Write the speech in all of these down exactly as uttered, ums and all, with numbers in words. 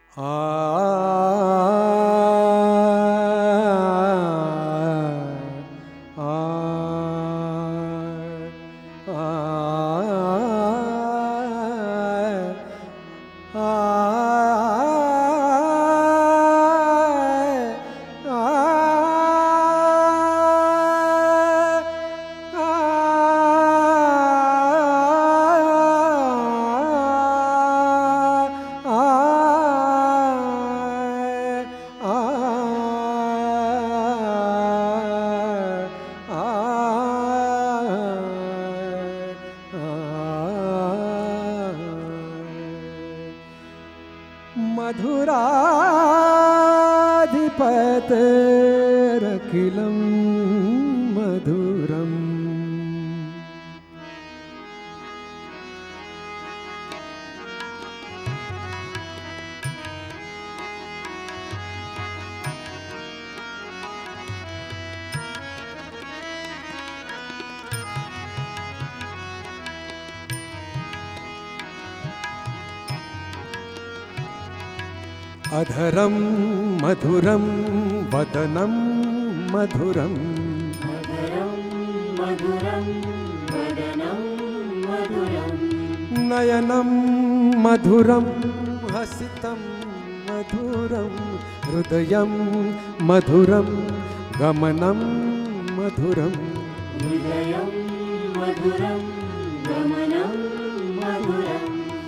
मधुराधिपतेरखिलं मधुरम्। अधरं मधुरं वदनं मधुरं, अधरं मधुरं वदनं मधुरं, नयनं मधुरं हसितं मधुरं, हृदयं मधुरं गमनं मधुरं, हृदयं मधुरं गमनं मधुरं,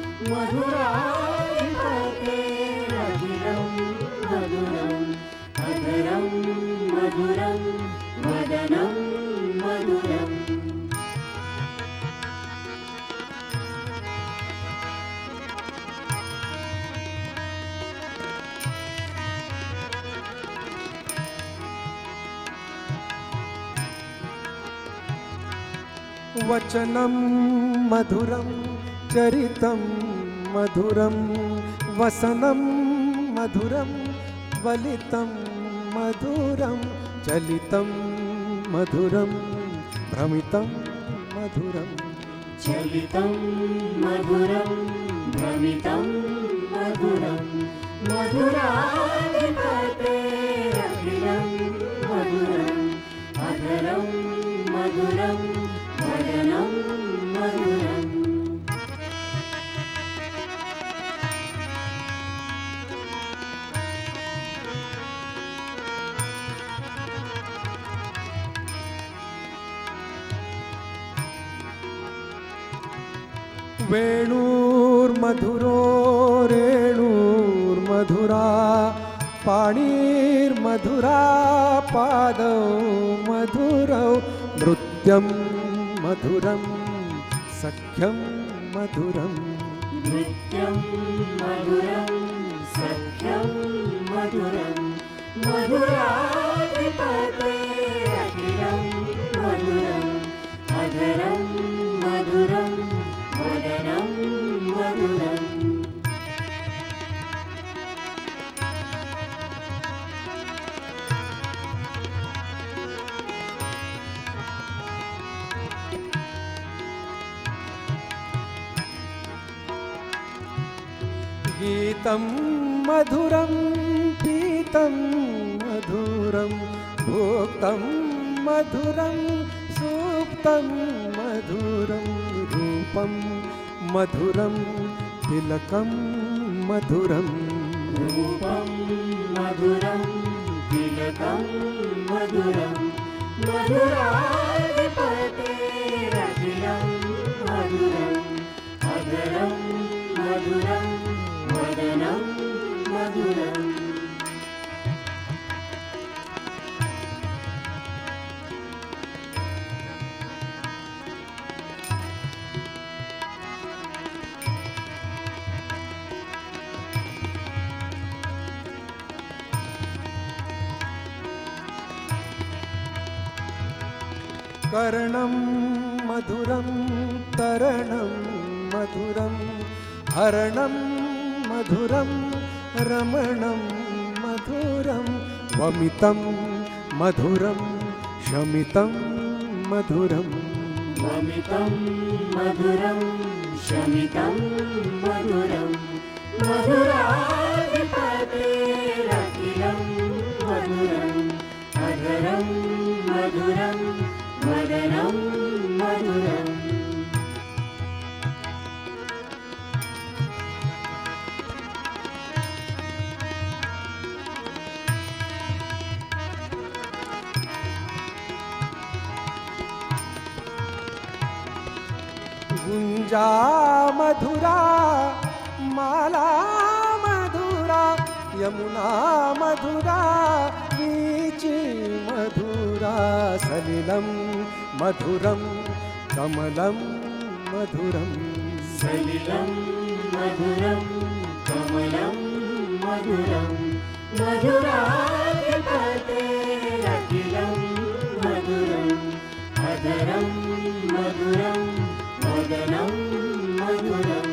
मधुराधिपतेरखिलं मधुरम्। अधरं मधुरं वदनं मधुरम्। वचनं मधुरं चरितं मधुरं, वसनं मधुरं वलितं मधुरं, चलितं मधुरं भ्रमितं मधुरं, चलितं मधुरं भ्रमितं मधुरं, मधुराधिपतेरखिलं मधुरम्। अधरं मधुरं वदनं मधुरम्। वेणुर्मधुरो रेणुर्मधुरा, पाणिर्मधुरा पादौ मधुरौ, नृत्यं मधुरं सख्यं मधुरं, नृत्यं मधुरं सख्यं मधुरं, मधुराधिपतेरखिलं मधुरम्। अधरं मधुरं वदनं मधुरम्। गीतं मधुरं पीतं मधुरं, भोक्तं मधुरं सुप्तं मधुरं, रूपं मधुरं तिलकं मधुरं, रूपं मधुरं तिलकं मधुरं, मधुराधिपतेरखिलं मधुरम्। अधरं मधुरं वदनं मधुरम्। कर्णं मधुरं तरणं मधुरं, हरणं मधुरं रमणं मधुरं, वमितं मधुरं शमितं मधुरं, वमितं मधुरं शमितं मधुरं, मधुराधिपतेरखिलं गिरिजा मधुरा माला मधुरा यमुना मधुरा वीची मधुरा सलिलं मधुरं कमलं मधुरं सलिलं मधुरं कमलं मधुरं मधुराधिपतेरखिलं मधुरम् अधरं मधुरं वदनं मधुरम्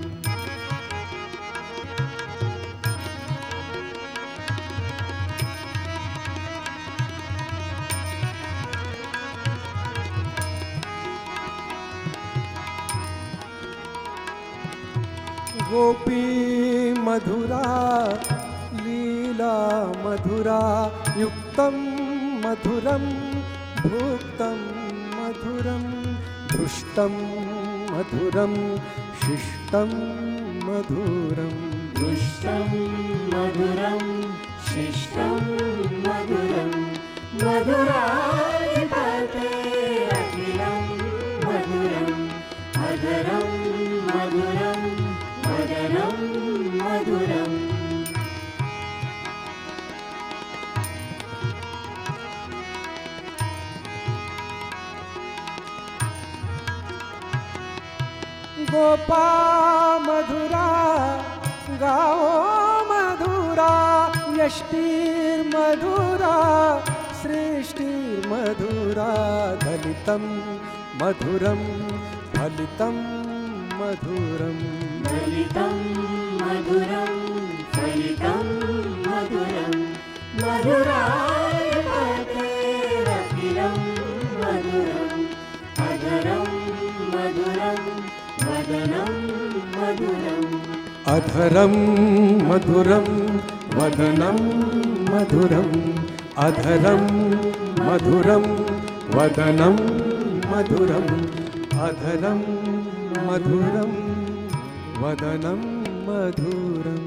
गोपी मधुरा लीला मधुरा युक्तं मधुरं भुक्तं मधुरं दृष्टं मधुरं शिष्टं मधुरं दुष्टं मधुरं शिष्टं मधुरं मधुराधिपतेरखिलं मधुरम् अधरं मधुरं वदनं मधुरम् गोपा मधुरा गाओ मधुरा यष्टिर्मधुरा सृष्टिर्मधुरा दलितं मधुरं फलितं मधुरं दलितं मधुरं फलितं मधुरं मधुराधिपतेरखिलं मधुरम् अधरं मधुरं वदनं मधुरम् अधरं मधुरं वदनं मधुरम् अधरं मधुरं वदनं मधुरम् अधरं मधुरं वदनं मधुरम्